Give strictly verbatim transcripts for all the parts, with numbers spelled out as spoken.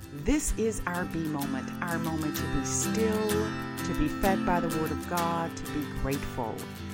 This is our B moment, our moment to be still, to be fed by the Word of God, to be grateful.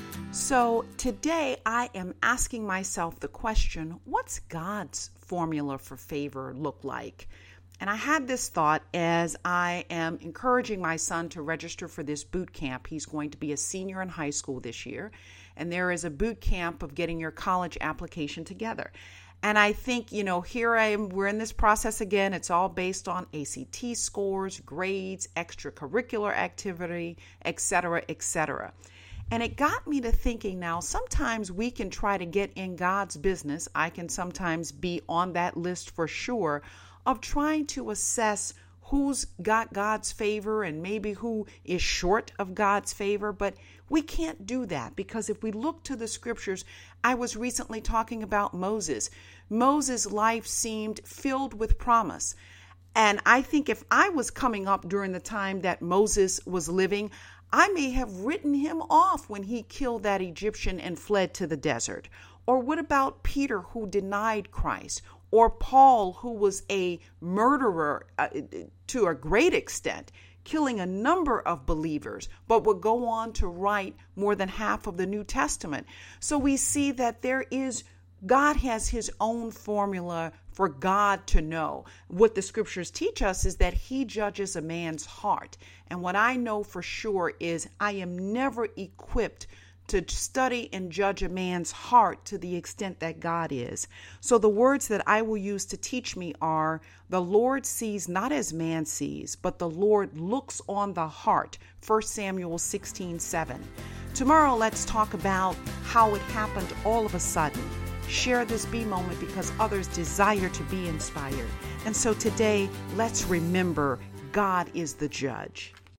So today I am asking myself the question, what's God's formula for favor look like? And I had this thought as I am encouraging my son to register for this boot camp. He's going to be a senior in high school this year, and there is a boot camp of getting your college application together. And I think, you know, here I am, we're in this process again. It's all based on A C T scores, grades, extracurricular activity, et cetera, et cetera. And it got me to thinking now, sometimes we can try to get in God's business. I can sometimes be on that list for sure of trying to assess who's got God's favor and maybe who is short of God's favor. But we can't do that because if we look to the scriptures, I was recently talking about Moses. Moses' life seemed filled with promise. And I think if I was coming up during the time that Moses was living, I may have written him off when he killed that Egyptian and fled to the desert. Or what about Peter, who denied Christ? Or Paul, who was a murderer uh, to a great extent, killing a number of believers, but would go on to write more than half of the New Testament. So we see that there is, God has his own formula for God to know. What the scriptures teach us is that he judges a man's heart. And what I know for sure is I am never equipped to study and judge a man's heart to the extent that God is. So the words that I will use to teach me are, the Lord sees not as man sees, but the Lord looks on the heart. First Samuel sixteen seven. Tomorrow, let's talk about how it happened all of a sudden. Share this B moment because others desire to be inspired. And so today, let's remember God is the judge.